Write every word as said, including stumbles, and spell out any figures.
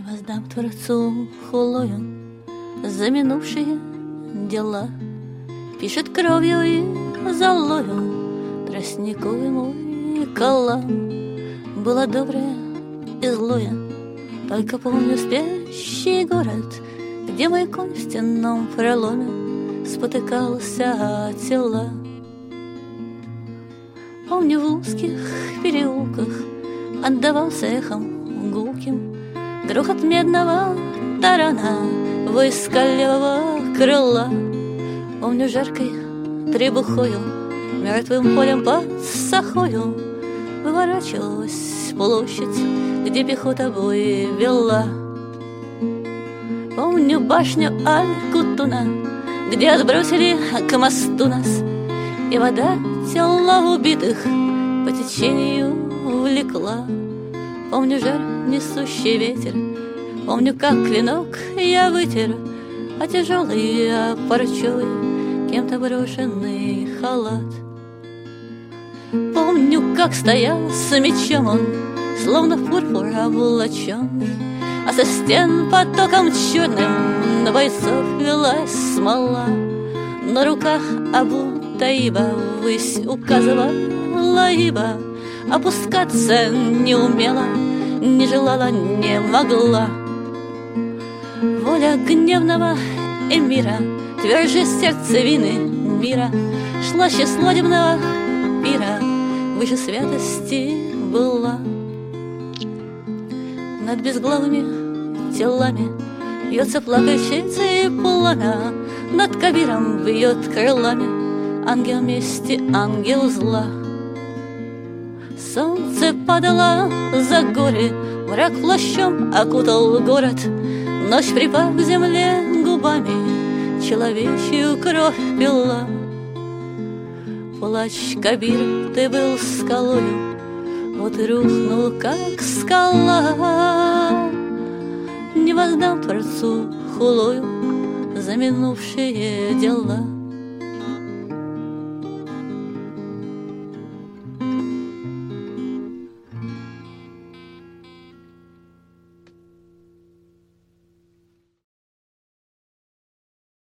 воздам Творцу хулою за минувшие дела. Пишет кровью и золою тростниковый мой калам. Было доброе и злое, только помню спящий город, где мой конь в стенном проломе спотыкался о тела. Помню, в узких переулках отдавался эхом гулким грохот медного тарана, войска левого крыла. Помню, жаркой требухою, мертвым полем под сахою выворачивалась площадь, где пехота бой вела. Помню башню Аль-Кутуна, где отбросили к мосту нас, и вода тела убитых по течению влекла. Помню жар, несущий ветер, помню, как клинок я вытер, а тяжелый, а парчевый, кем-то брошенный халат. Помню, как стоял с мечом он, словно в пурпур облаченный, а со стен потоком черным на бойцов велась смола. На руках Абу Таиба ввысь указывала ибо, опускаться не умела, не желала, не могла. Воля гневного эмира тверже сердцевины мира шла с свадебного пира, выше святости была. Над безглавыми телами бьется плакальщицей пламя, над Кабиром бьет крылами ангел мести, ангел зла. Солнце падало за горы, мрак плащом окутал город, ночь припав к земле губами, человечью кровь пила. Плач, Кабир, ты был скалою, вот и рухнул, как скала. Не воздам Творцу хулою за минувшие дела.